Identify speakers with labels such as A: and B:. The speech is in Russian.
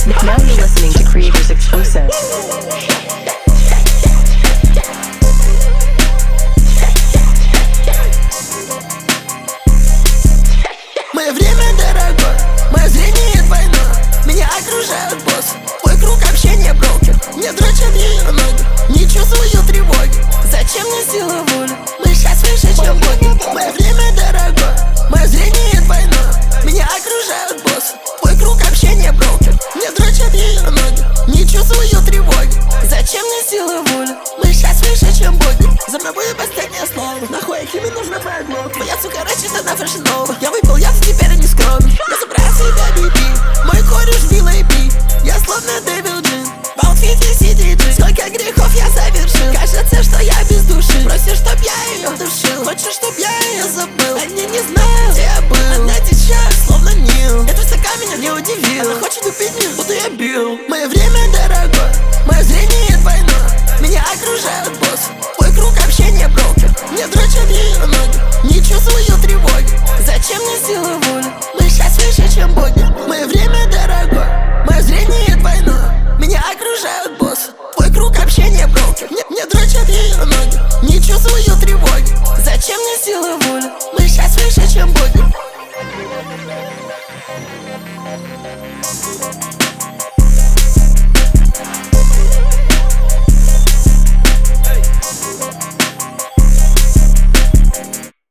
A: Now you're listening to Creators Exclusive.
B: Мое время дорогое, мое зрение двойное. Меня окружают боссы, мой круг общения брокер. Мне дрочат ее ноги, не чувствую тревоги. Зачем мне сила воли? Мы сейчас выше, чем боги. Мое время дорогое, мое зрение двойное. Меня окружают боссы, мой круг общения брокер. Мне дрочат ее ноги, не чувствую тревоги. Зачем мне сила воли? Мы сейчас выше, чем боги. За мной будет последнее слово. Нахуй тебе нужна твоя глотка? Твоя сука раньше она фэшнова. Я выпил яд, теперь не скромный. Я забрал себя биби, мой кореш белый би. Я словно Дэвил Джин, в аутфите CDG. Сколько грехов я совершил, кажется, что я без души. Просишь, чтоб я ее душил, хочешь, чтоб я ее забыл. Они не знают, где я был. Она течет, словно Нил. Эта стака меня не удивила. Она хочет убить меня, буду я бил. Мое время дорогое, мое зрение двойное. Меня окружают боссы, мой круг общения брокер. Мне дрочат ее ноги, не чувствую тревоги. Зачем мне сила воли? Мы сейчас выше, чем боги. Мое время дорогое, мое зрение двойное. Меня окружают боссы, мой круг общения брокер. Мне дрочат ее ноги, не чувствую тревоги. Зачем мне сила воли? Мы сейчас выше, чем боги.